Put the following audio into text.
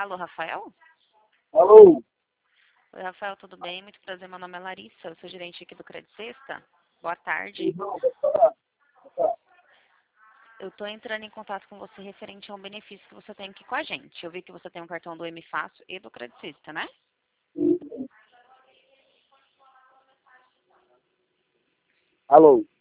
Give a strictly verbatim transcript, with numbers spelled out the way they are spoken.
Alô, Rafael? Alô? Oi, Rafael, tudo bem? Muito prazer, meu nome é Larissa, eu sou gerente aqui do Credit Sexta. Boa tarde. Eu estou entrando em contato com você referente a um benefício que você tem aqui com a gente. Eu vi que você tem um cartão do M Fácil e do Credit Sexta, né? Alô?